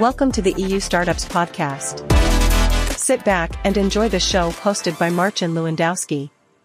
Welcome to the EU Startups Podcast. Sit back and enjoy the show hosted by Marcin Lewandowski.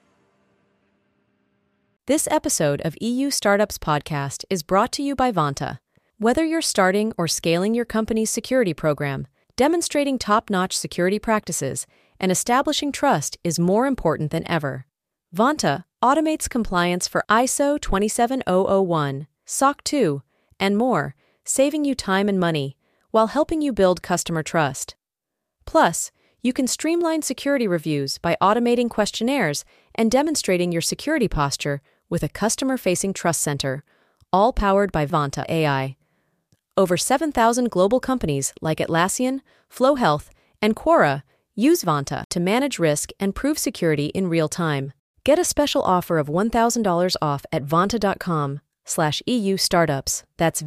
This episode of EU Startups Podcast is brought to you by Vanta. Whether you're starting or scaling your company's security program, demonstrating top-notch security practices and establishing trust is more important than ever. Vanta automates compliance for ISO 27001, SOC 2, and more, saving you time and money while helping you build customer trust. Plus, you can streamline security reviews by automating questionnaires and demonstrating your security posture with a customer-facing trust center, all powered by Vanta AI. Over 7,000 global companies like Atlassian, Flow Health, and Quora use Vanta to manage risk and prove security in real time. Get a special offer of $1,000 off at vanta.com/EU startups. That's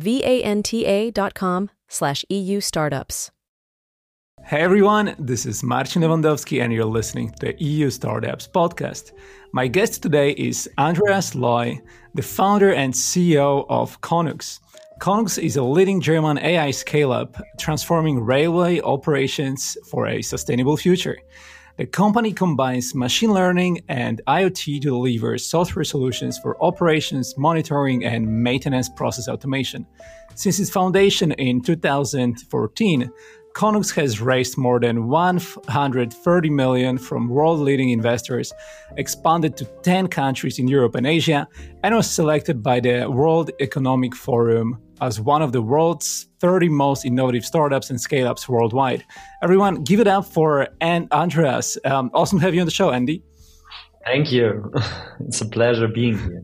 VANTA.com/EU startups. Hey everyone, this is Marcin Lewandowski and you're listening to the EU Startups Podcast. My guest today is Andreas Loy, the founder and CEO of Konux. Konux is a leading German AI scale-up transforming railway operations for a sustainable future. The company combines machine learning and IoT to deliver software solutions for operations, monitoring, and maintenance process automation. Since its foundation in 2014, Konux has raised more than $130 million from world-leading investors, expanded to 10 countries in Europe and Asia, and was selected by the World Economic Forum as one of the world's 30 most innovative startups and scale-ups worldwide. Everyone, give it up for Andreas. Awesome to have you on the show, Andy. Thank you. It's a pleasure being here.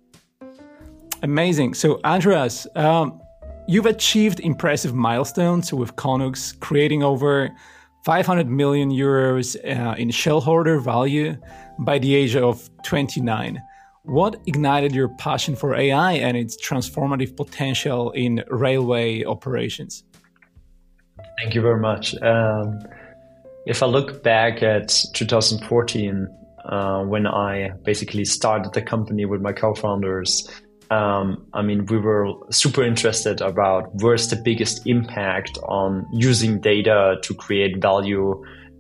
Amazing. So, Andreas, you've achieved impressive milestones with Konux, creating over 500 million euros in shareholder value by the age of 29. What ignited your passion for AI and its transformative potential in railway operations? Thank you very much. If I look back at 2014, when I basically started the company with my co-founders, we were super interested about where's the biggest impact on using data to create value.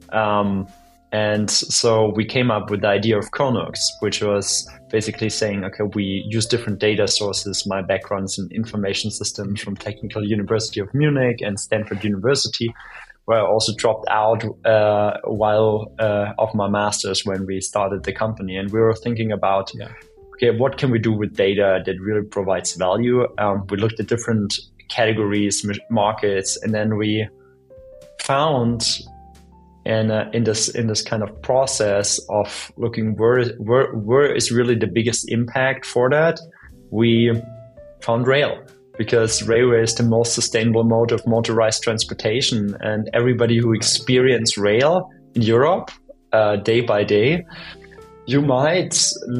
And so we came up with the idea of Konux, which was basically saying, okay, we use different data sources. My background is in information systems from Technical University of Munich and Stanford University, where I also dropped out while of my master's when we started the company. And we were thinking about, okay, what can we do with data that really provides value? We looked at different categories, markets, and then we found in this kind of process of looking where is really the biggest impact for that, we found rail, because railway is the most sustainable mode of motorized transportation, and everybody who experience rail in Europe day by day, you might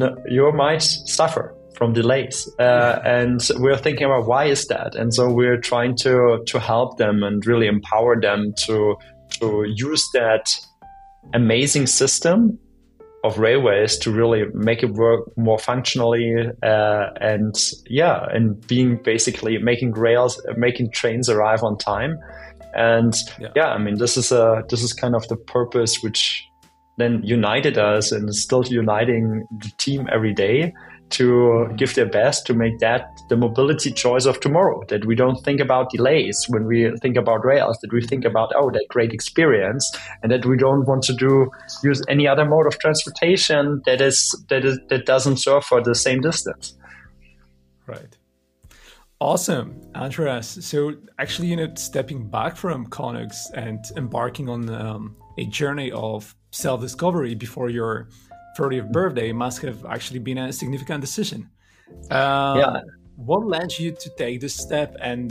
suffer from delays, and we're thinking about why is that, and so we're trying to help them and really empower them to use that amazing system of railways to really make it work more functionally, and being basically making trains arrive on time, and this is kind of the purpose which then united us and is still uniting the team every day to give their best to make that the mobility choice of tomorrow, that we don't think about delays when we think about rails, that we think about, that great experience, and that we don't want to use any other mode of transportation that doesn't serve for the same distance. Right. Awesome, Andreas. So actually, stepping back from Konux and embarking on a journey of self-discovery before your 30th birthday must have actually been a significant decision. What led you to take this step, and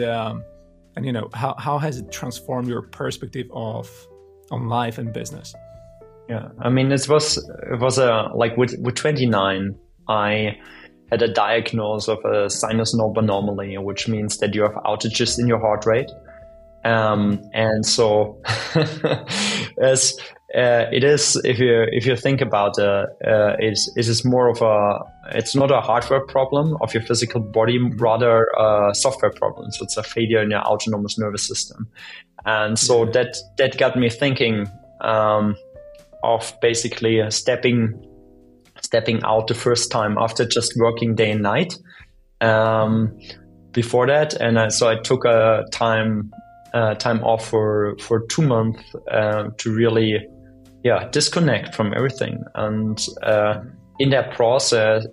how has it transformed your perspective on life and business? Yeah, it was with 29, I had a diagnosis of a sinus node anomaly, which means that you have outages in your heart rate. And so it is, if you think about it is more of it's not a hardware problem of your physical body, rather a software problem. So it's a failure in your autonomous nervous system. And so that got me thinking of basically stepping out the first time after just working day and night. Before that, and so I took a time off for 2 months to really disconnect from everything. And in that process,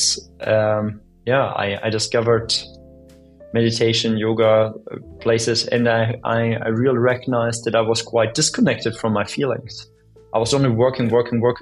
I discovered meditation, yoga places, and I really recognized that I was quite disconnected from my feelings. I was only working,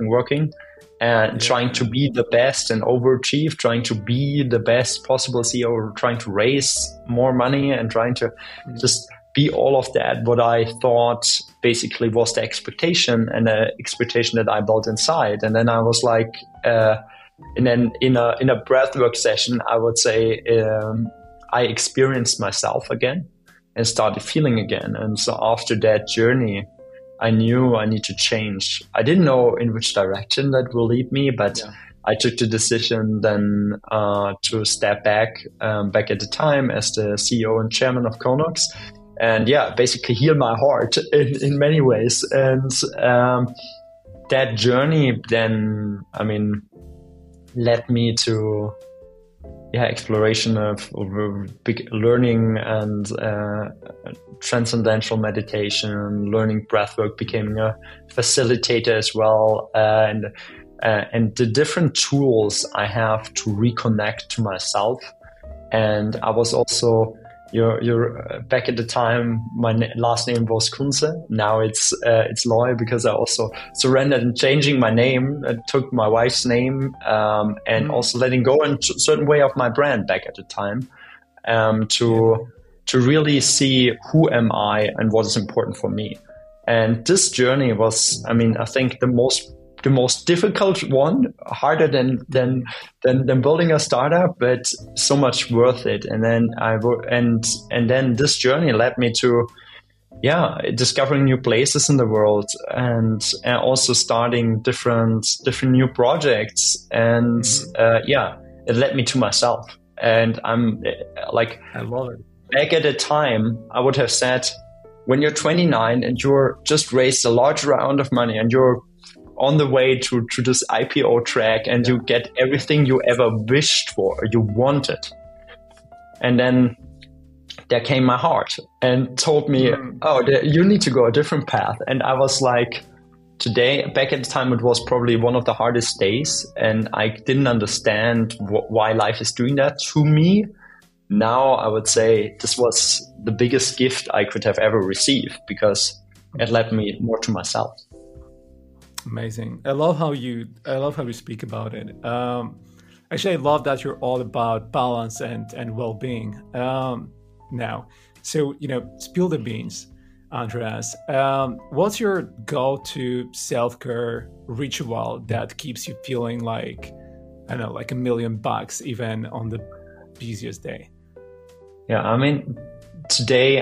and trying to be the best and overachieve, trying to be the best possible CEO, trying to raise more money and trying to just be all of that, what I thought basically was the expectation, and the expectation that I built inside. And then I was like, and then in a breathwork session, I would say I experienced myself again and started feeling again. And so after that journey, I knew I need to change. I didn't know in which direction that will lead me, but I took the decision then to step back at the time as the CEO and chairman of Conux, and basically heal my heart in many ways. And that journey then, led me to exploration of big learning and transcendental meditation, learning breathwork, becoming a facilitator as well, and the different tools I have to reconnect to myself. And I was also you're back at the time my last name was Kunze. Now it's Loy, because I also surrendered in changing my name. I took my wife's name and also letting go in a certain way of my brand back at the time to really see who am I and what is important for me. And this journey was, I think the most difficult one, harder than building a startup, but so much worth it. And then then this journey led me to discovering new places in the world, and also starting different new projects. And it led me to myself. And I'm like, I love it. Back at the time, I would have said, when you're 29 and you're just raised a large round of money and you're on the way to this IPO track, and you get everything you ever wished for, you wanted. And then there came my heart and told me, you need to go a different path. And I was like, back at the time, it was probably one of the hardest days, and I didn't understand why life is doing that to me. Now I would say this was the biggest gift I could have ever received, because it led me more to myself. Amazing. I love how you speak about it. Actually, I love that you're all about balance and well-being. Now, so spill the beans, Andreas. What's your go-to self-care ritual that keeps you feeling like, I don't know, like $1,000,000 even on the busiest day? Yeah, today,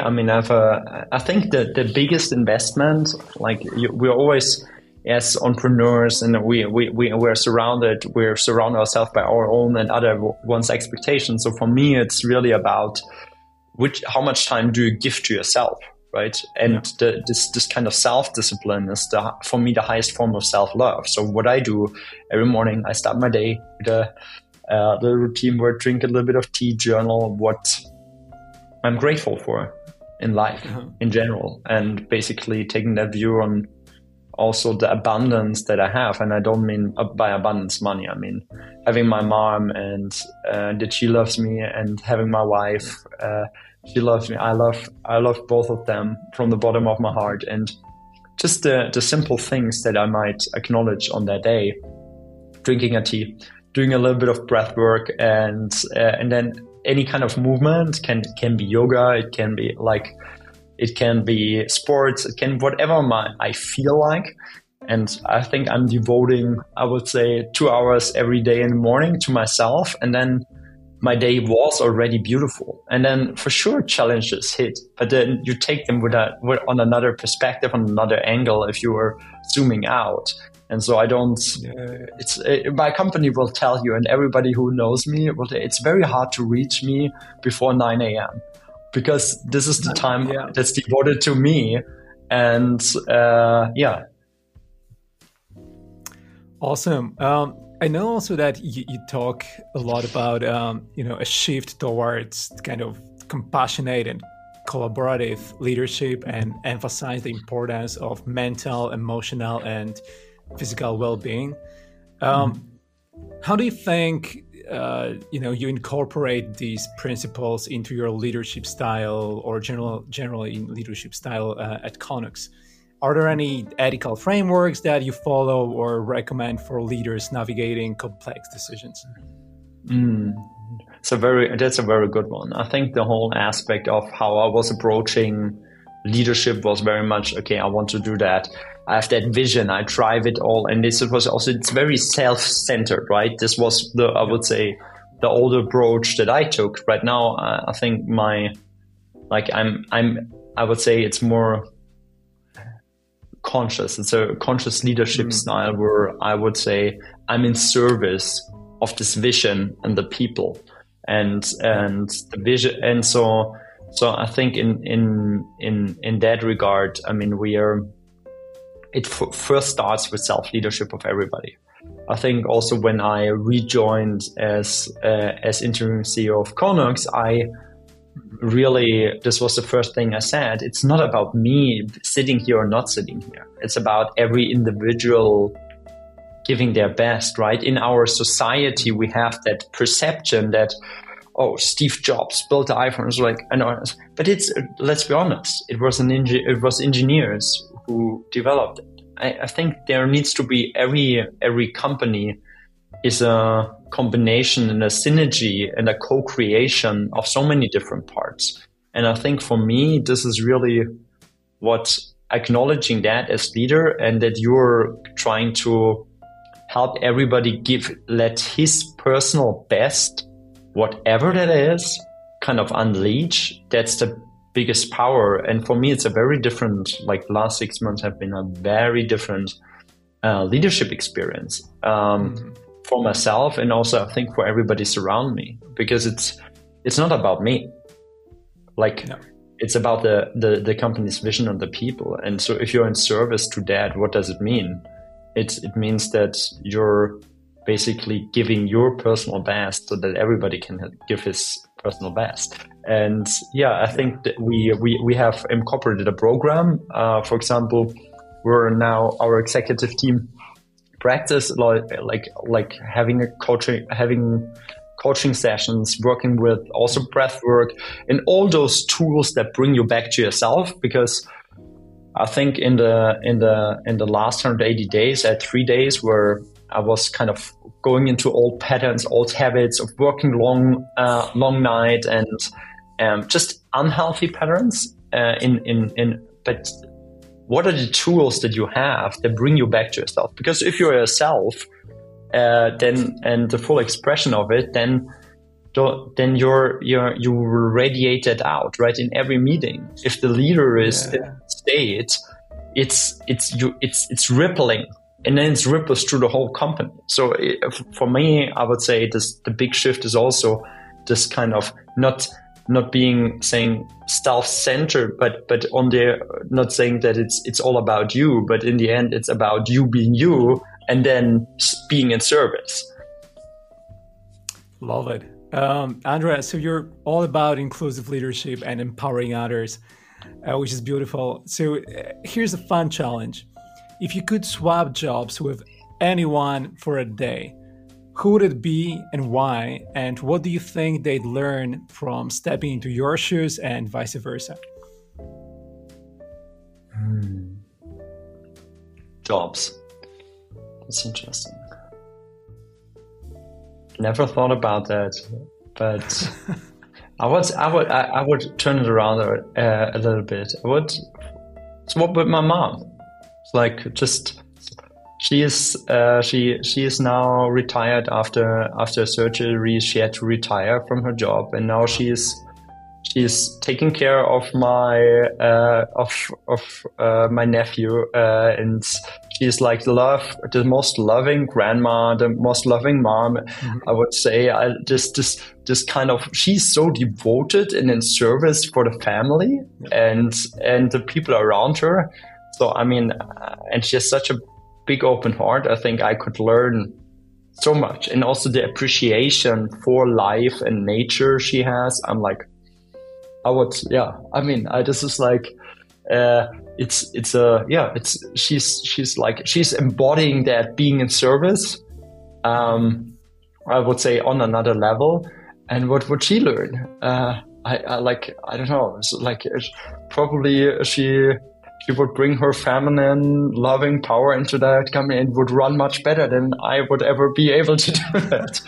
I think the biggest investment, like we're always, as entrepreneurs, and we're surrounded ourselves by our own and other one's expectations. So for me, it's really about how much time do you give to yourself, right? And this kind of self-discipline is for me the highest form of self-love. So what I do every morning, I start my day with the routine where I drink a little bit of tea, journal what I'm grateful for in life in general, and basically taking that view on also the abundance that I have. And I don't mean by abundance money. I mean having my mom and that she loves me, and having my wife, she loves me. I love both of them from the bottom of my heart. And just the simple things that I might acknowledge on that day, drinking a tea, doing a little bit of breath work, and then any kind of movement can be yoga, it can be sports, it can whatever I feel like. And I think I'm devoting, I would say, 2 hours every day in the morning to myself. And then my day was already beautiful. And then for sure challenges hit, but then you take them on another perspective, on another angle. If you were zooming out. And so I don't, my company will tell you, and everybody who knows me will say, it's very hard to reach me before 9 a.m. because this is the time that's devoted to me. And Awesome. I know also that you talk a lot about, a shift towards kind of compassionate and collaborative leadership, and emphasize the importance of mental, emotional, and physical well-being. How do you think you incorporate these principles into your leadership style, or generally in leadership style at Conux? Are there any ethical frameworks that you follow or recommend for leaders navigating complex decisions? That's a very good one. I think the whole aspect of how I was approaching leadership was very much, okay, I want to do that. I have that vision. I drive it all. And this was also, it's very self-centered, right? This was I would say, the old approach that I took. Right now, I think I would say it's more conscious. It's a conscious leadership style where I would say I'm in service of this vision and the people and the vision. And so I think in that regard, I mean, it first starts with self-leadership of everybody. I think also when I rejoined as interim CEO of Conux, this was the first thing I said. It's not about me sitting here or not sitting here. It's about every individual giving their best, right? In our society, we have that perception that, oh, Steve Jobs built the iPhone. It's like, I know, but let's be honest, it was engineers who developed it. I think there needs to be every company is a combination and a synergy and a co-creation of so many different parts. And I think for me, this is really what acknowledging that as leader, and that you're trying to help everybody let his personal best, whatever that is, kind of unleash. That's the biggest power. And for me, it's a very different, like last 6 months have been a very different leadership experience for myself, and also I think for everybody surround me, because it's not about me. It's about the company's vision and the people. And so if you're in service to that, what does it mean? It means that you're basically giving your personal best so that everybody can give his personal best. And I think that we have incorporated a program. For example, we're now, our executive team practice like having coaching sessions, working with also breath work and all those tools that bring you back to yourself. Because I think in the last 180 days, I had 3 days where I was kind of going into old patterns, old habits of working long night and just unhealthy patterns. But what are the tools that you have that bring you back to yourself? Because if you're yourself, then and the full expression of it, then you radiate it out, right? In every meeting, if the leader is in that state, it's rippling, and then it ripples through the whole company. So for me, I would say the big shift is also this kind of not saying self-centered, but on there, not saying that it's all about you, but in the end, it's about you being you and then being in service. Love it. Andrea, so you're all about inclusive leadership and empowering others, which is beautiful. So here's a fun challenge. If you could swap jobs with anyone for a day, who would it be and why? And what do you think they'd learn from stepping into your shoes and vice versa? Jobs. That's interesting. Never thought about that, but I would turn it around a little bit. I would swap with my mom. It's like just. She is now retired after surgery. She had to retire from her job, and now she's she's taking care of my my nephew, and she's like the most loving grandma, the most loving mom. I would say. Just kind of, she's so devoted and in service for the family and the people around her. So I mean, and she has such a big open heart. I think I could learn so much, and also the appreciation for life and nature she has. I'm like, this is like, she's embodying that being in service. I would say on another level. And what would she learn? I don't know. So like, probably she would bring her feminine, loving power into that company and would run much better than I would ever be able to do that.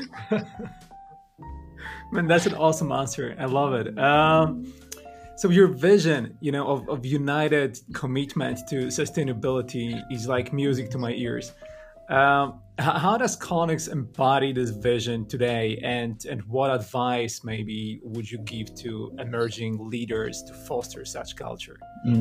Man, that's an awesome answer. I love it. So your vision, of united commitment to sustainability is like music to my ears. How does Conux embody this vision today, and what advice maybe would you give to emerging leaders to foster such culture?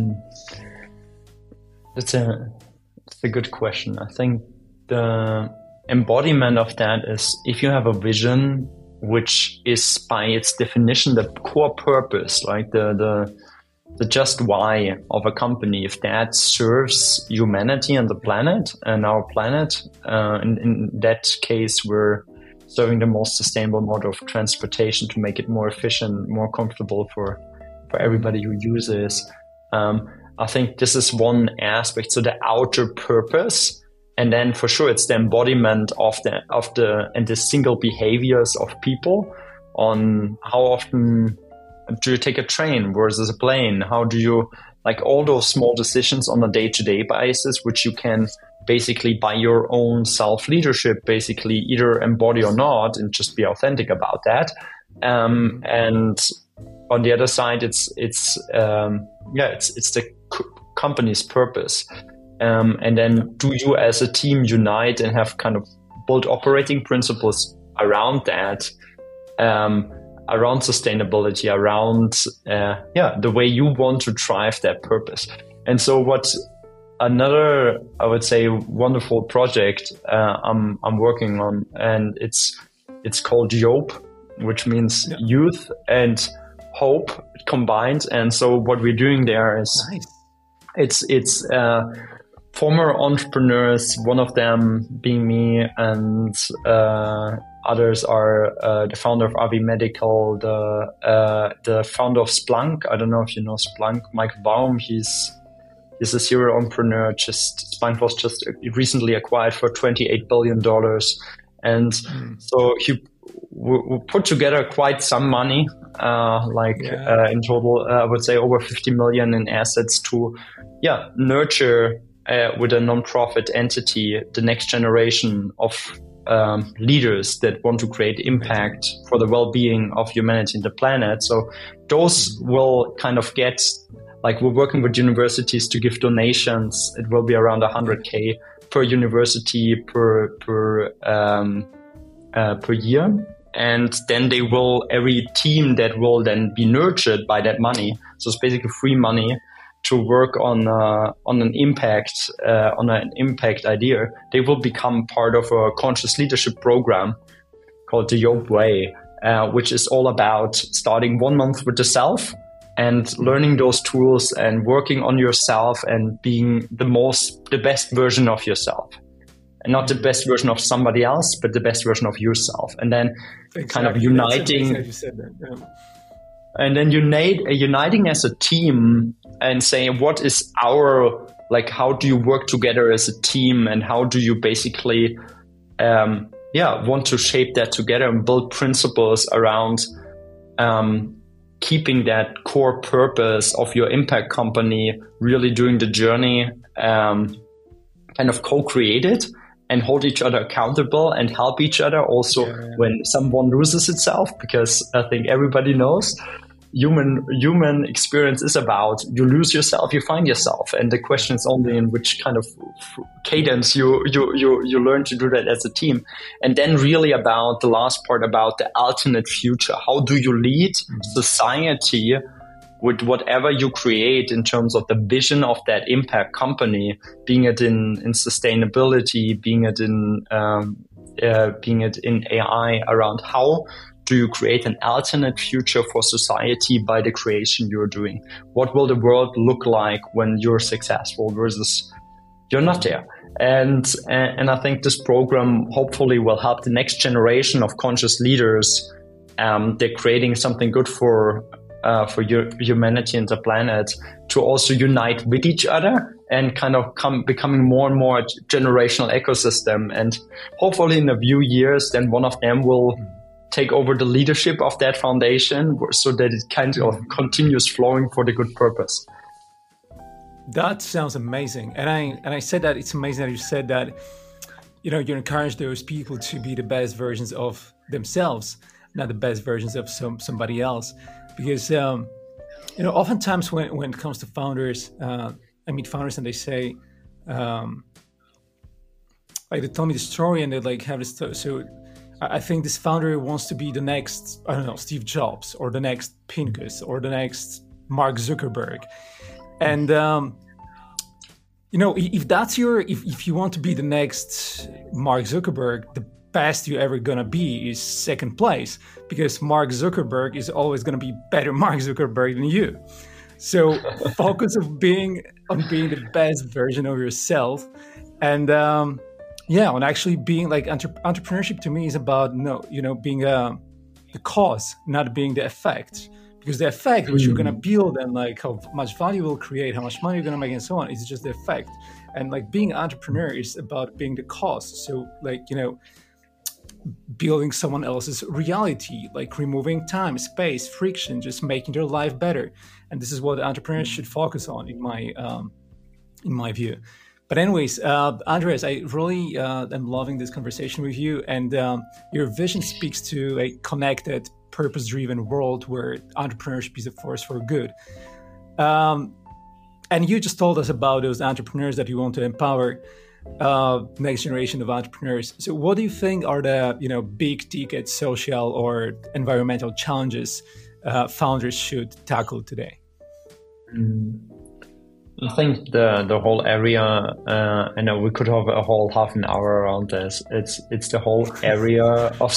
That's a good question. I think the embodiment of that is if you have a vision which is by its definition the core purpose, like the just why of a company, if that serves humanity and the planet and our planet, in that case, we're serving the most sustainable mode of transportation to make it more efficient, more comfortable for everybody who uses. I think this is one aspect. So the outer purpose, and then for sure it's the embodiment of the single behaviors of people on how often do you take a train versus a plane? How do you, like all those small decisions on a day-to-day basis, which you can basically by your own self-leadership, basically either embody or not, and just be authentic about that. And on the other side, it's the company's purpose. And then do you as a team unite and have kind of build operating principles around that, around sustainability, around the way you want to drive that purpose. And so what another, I would say, wonderful project I'm working on, and it's called YOPE, which means youth and hope combined. And so what we're doing there is it's former entrepreneurs, one of them being me, and others are the founder of AV Medical, the founder of Splunk. I don't know if you know Splunk, Michael Baum. He's a serial entrepreneur. Splunk was just recently acquired for $28 billion. And so we put together quite some money, in total, I would say over 50 million in assets to nurture with a non-profit entity the next generation of leaders that want to create impact for the well-being of humanity and the planet. So those will kind of get, like, we're working with universities to give donations. It will be around 100K per university per year. And then they will, every team that will then be nurtured by that money, so it's basically free money to work on an impact idea, they will become part of a conscious leadership program called the YOPE Way, which is all about starting 1 month with the self and learning those tools and working on yourself and being the best version of yourself. And not the best version of somebody else, but the best version of yourself. And then kind of uniting. You said that. Yeah. And then uniting as a team and saying, what is how do you work together as a team, and how do you basically, want to shape that together and build principles around keeping that core purpose of your impact company really during the journey, kind of co-created and hold each other accountable and help each other also when someone loses itself, because I think everybody knows human experience is about. You lose yourself, you find yourself, and the question is only in which kind of cadence you learn to do that as a team. And then really about the last part about the alternate future. How do you lead society with whatever you create in terms of the vision of that impact company, being it in sustainability, being it in AI, around how do you create an alternate future for society by the creation you're doing? What will the world look like when you're successful versus you're not there? And I think this program hopefully will help the next generation of conscious leaders. They're creating something good for humanity and the planet, to also unite with each other and kind of becoming more and more a generational ecosystem. And hopefully in a few years, then one of them will take over the leadership of that foundation so that it kind of continues flowing for the good purpose. That sounds amazing. And I said that it's amazing that you said that, you encourage those people to be the best versions of themselves, not the best versions of somebody else. Because, oftentimes when it comes to founders, I meet founders and they say, they tell me the story and they have this. So I think this founder wants to be the next, Steve Jobs or the next Pincus or the Mark Zuckerberg. And, if that's if you want to be the next Mark Zuckerberg, the best you're ever going to be is second place, because Mark Zuckerberg is always going to be better Mark Zuckerberg than you. So focus on being the best version of yourself. And on actually being entrepreneurship to me is about being the cause, not being the effect. Because the effect which you're going to build and how much value will create, how much money you're going to make and so on, is just the effect. And being an entrepreneur is about being the cause. So building someone else's reality, removing time, space, friction, just making their life better. And this is what entrepreneurs should focus on in my view. But anyways, Andreas, I really am loving this conversation with you, and your vision speaks to a connected, purpose-driven world where entrepreneurship is a force for good. And you just told us about those entrepreneurs that you want to empower. Next generation of entrepreneurs. So what do you think are the big ticket social or environmental challenges founders should tackle today? I think the whole area, I know we could have a whole half an hour around this. It's the whole area of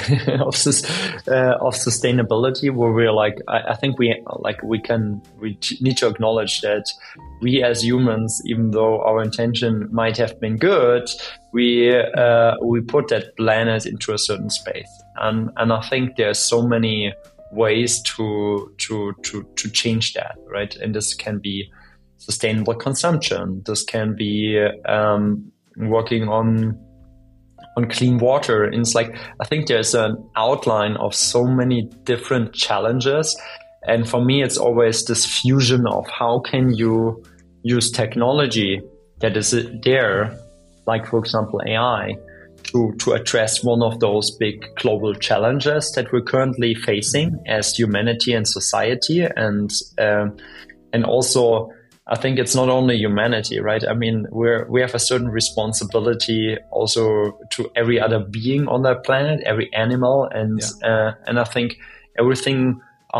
sustainability where we're I think we need to acknowledge that we as humans, even though our intention might have been good, we put that planet into a certain space, and I think there's so many ways to change that, right? And this can be sustainable consumption. This can be working on clean water. And it's I think there's an outline of so many different challenges. And for me, it's always this fusion of how can you use technology that is there, for example, AI, to address one of those big global challenges that we're currently facing as humanity and society. And also, I think it's not only humanity, right? I mean, we have a certain responsibility also to every other being on that planet, every animal, and I think everything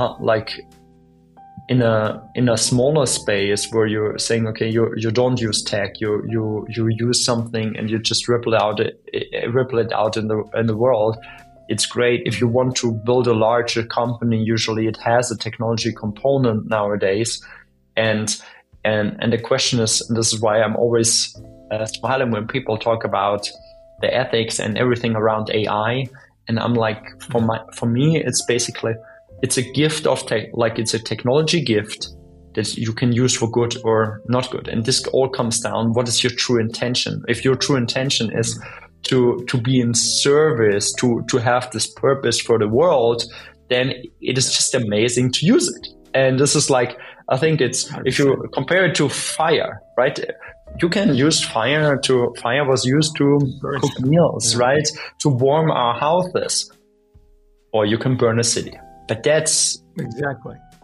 in a smaller space where you're saying, okay, you don't use tech, you use something and you just ripple it out in the world. It's great. If you want to build a larger company, usually it has a technology component nowadays, and the question is, and this is why I'm always smiling when people talk about the ethics and everything around AI. And I'm for me, it's basically, it's a gift of it's a technology gift that you can use for good or not good. And this all comes down, what is your true intention? If your true intention is to be in service, to have this purpose for the world, then it is just amazing to use it. And this is I think it's, if you compare it to fire, right? You can use fire was used to cook meals, right? To warm our houses. Or you can burn a city. But that's... Exactly.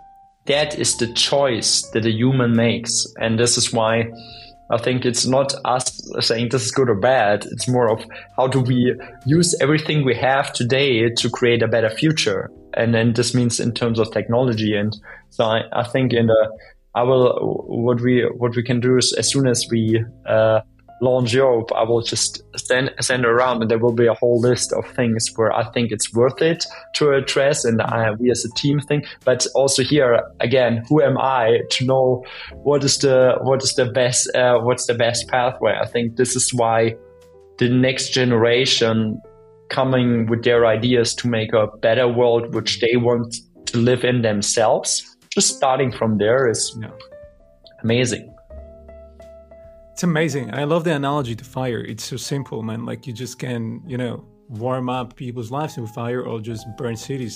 that is the choice that a human makes. And this is why I think it's not us saying this is good or bad. It's more of how do we use everything we have today to create a better future. And then this means in terms of technology. And so I think what we can do is, as soon as we launch Joop, I will just send around, and there will be a whole list of things where I think it's worth it to address, and we as a team think. But also here again, who am I to know what's the best pathway? I think this is why the next generation coming with their ideas to make a better world, which they want to live in themselves. Just starting from there is amazing. It's amazing. I love the analogy to fire. It's so simple, man. Like you just can, warm up people's lives with fire or just burn cities.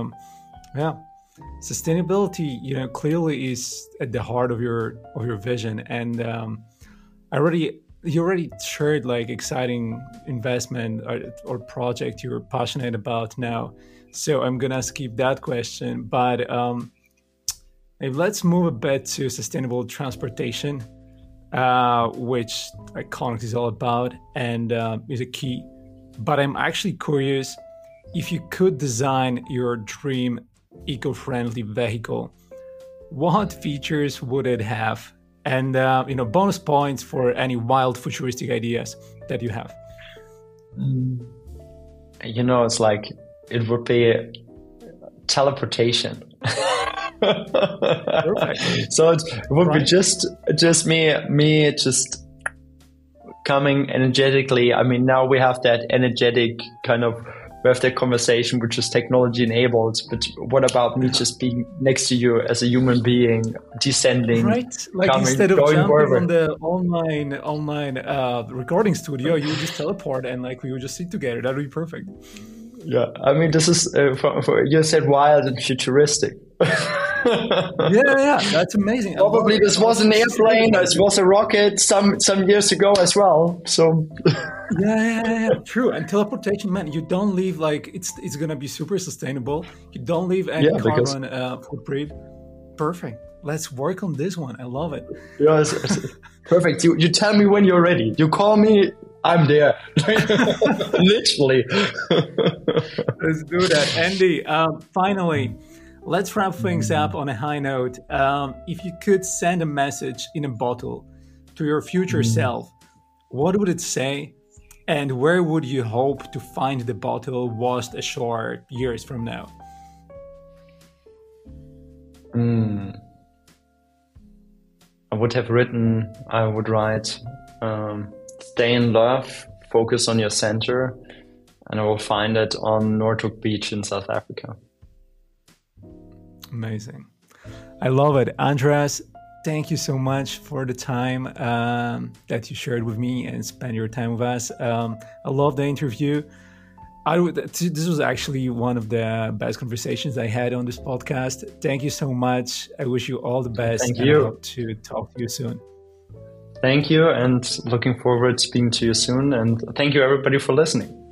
Sustainability, clearly is at the heart of your vision. And you already shared like exciting investment or project you're passionate about now. So I'm gonna skip that question. But let's move a bit to sustainable transportation. Which Connect is all about and is a key. But I'm actually curious, if you could design your dream eco-friendly vehicle, what features would it have? And bonus points for any wild futuristic ideas that you have. It's like it would be teleportation. Perfect. So it would be just me just coming energetically. I mean, now we have that energetic we have that conversation which is technology enabled, but what about me just being next to you as a human being, descending, right? Like coming, instead of jumping on the online recording studio, you would just teleport and we would just sit together. That would be perfect. Yeah, I mean, this is you said wild and futuristic. yeah, that's amazing. Probably this was an airplane. This was a rocket some years ago as well. So yeah, true. And teleportation, man, you don't leave it's gonna be super sustainable. You don't leave any carbon footprint. Perfect. Let's work on this one. I love it. Yeah, it's perfect. You tell me when you're ready. You call me. I'm there. Literally. Let's do that. Andy, finally, let's wrap things up on a high note. If you could send a message in a bottle to your future self, what would it say? And where would you hope to find the bottle washed ashore years from now? I would write, stay in love, focus on your center, and I will find it on Noordhoek Beach in South Africa. Amazing. I love it. Andreas, thank you so much for the time that you shared with me and spent your time with us. I love the interview. This was actually one of the best conversations I had on this podcast. Thank you so much. I wish you all the best. Thank you. I hope to talk to you soon. Thank you, and looking forward to speaking to you soon. And thank you, everybody, for listening.